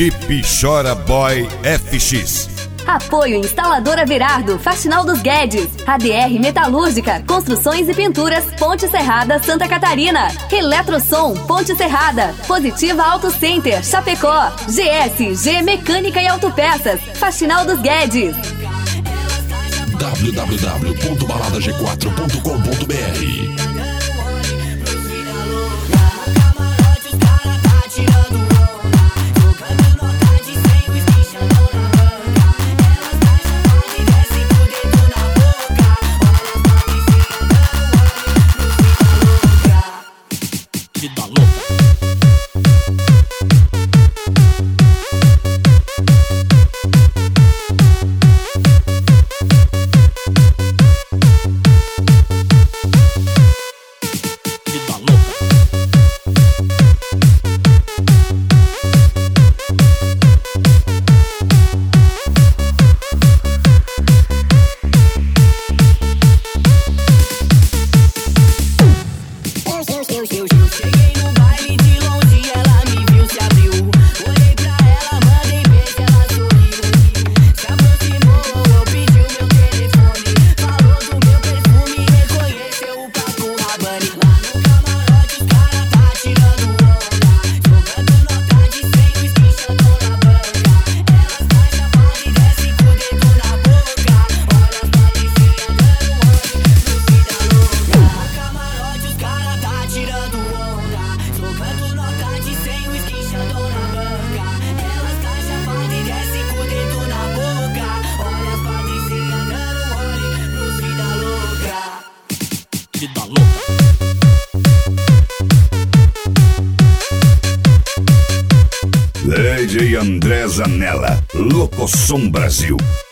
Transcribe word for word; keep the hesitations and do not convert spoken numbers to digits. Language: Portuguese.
Equipe Chora Boy F X. Apoio Instaladora Verardo, Faxinal dos Guedes, A D R Metalúrgica, Construções e Pinturas, Ponte Serrada, Santa Catarina, Eletrosom, Ponte Serrada, Positiva Auto Center, Chapecó, G S G Mecânica e Autopeças, Faxinal dos Guedes. w w w ponto balada g quatro ponto com ponto b r. D J André Zanella, Locosom Brasil.